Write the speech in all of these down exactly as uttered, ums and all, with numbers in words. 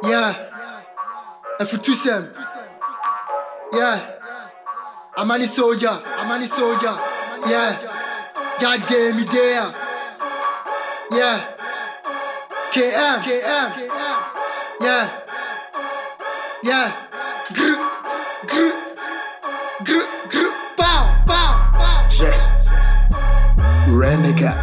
Yeah. And for two sem. Yeah. I'm a soldier. I'm a soldier. Yeah. God damn me there. Yeah. K M. K M. Yeah. Yeah. Gr. Gr. Gr. Gr. Pow. Pow. Pow. Yeah. Renegade.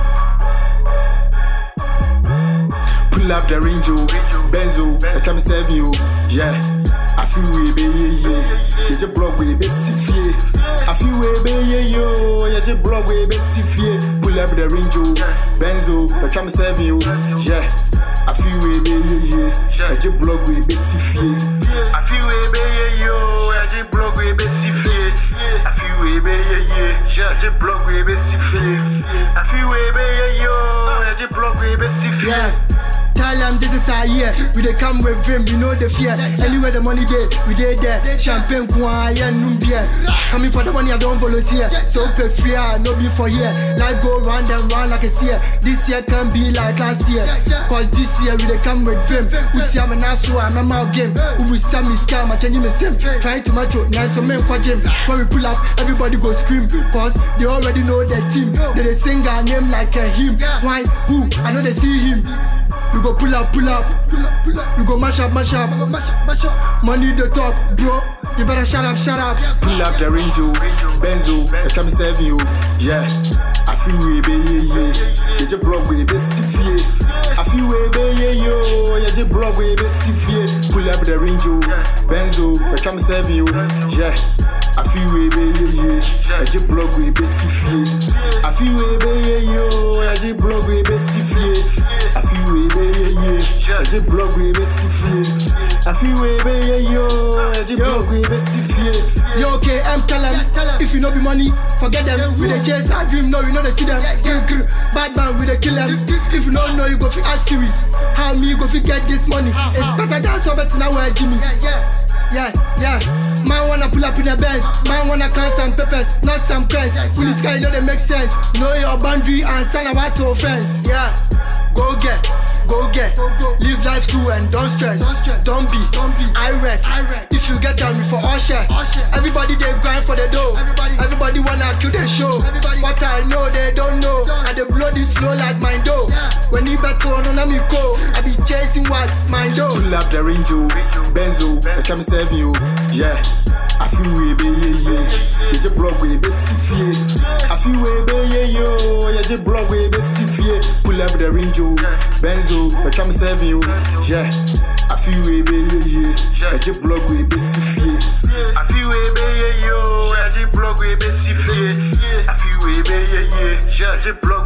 Pull up the Range, Benzo, I come serve you. Yeah. I feel way be yeah. You just block way be sifie. I feel way be yo. You just block way be sifie. Pull up the Range, Benzo, I come serve you. Yeah. I feel way be yeah. You just block way be sifie. I feel way be yo. You just block way be sifie. I feel way be yeah. You just block way be sifie. I feel way be yo. You just block way be sifie. Tell them this is our year. We dey come with him, we know the fear. Anywhere the money day, we dey there. Champagne, coin, and no beer. Coming for the money, I don't volunteer. So pay free, I no be for here. Life go round and round like a seer. This year can be like last year. Cause this year we dey come with him. Put him and also I'm a mouth game. Who will send me scam, I change me sim. Trying to match up, nice so men for gym. When we pull up, everybody go scream. Cause they already know the team. They dey sing our name like a hymn. Why? Who? I know they see him. We go pull up, pull up, pull up, pull up. We go mash up, mash up, mash up, mash up. Money the top, bro. You better shut up, shut up. Pull up the Range, Benzo, I come serve you. Yeah. I feel way be yeah. You just block way be sifie. I feel way be yeah yo. You just block way be sifie. Pull up the Range, Benzo, I come serve you. Yeah. I feel way be yeah. I just block way be sifie. I feel way be yeah yo. I just block way be sifie. I feel way be yeah. I just block way be sifie. I feel way be yeah yo. I just block way be sifie. Yo, okay, I'm telling them. If you know be money, forget them. We the chase our dream, no, you know the see them. Bad man, we the kill them. If you don't know, you go fi ask Siri. How me go fi get this money? It's better than so better now where Jimmy. Yeah, yeah. Man wanna pull up in a Benz. Man wanna count some peppers, not some pens. When this guy know they make sense. Know your boundary and stand about to offense. Yeah, go get. Go get, live life too and don't stress. Don't be, irate. If you get down for all share. Everybody they grind for the dough. Everybody wanna kill the show. What I know they don't know. And they blow this flow like my dough. When you bet on on me go, I be chasing what's my dough. Pull up the Range, Benzo, I come serve you. Yeah. I feel way be yeah yeah. You just block way be sifie. I feel way be yeah yo. You just block way be sifie. Pull up the Range, Benzo, I come serve you. Yeah. I feel way be yeah yeah. I just block way be sifie. I feel way be yeah yo. I just block way be sifie. I feel way be yeah yeah. I just block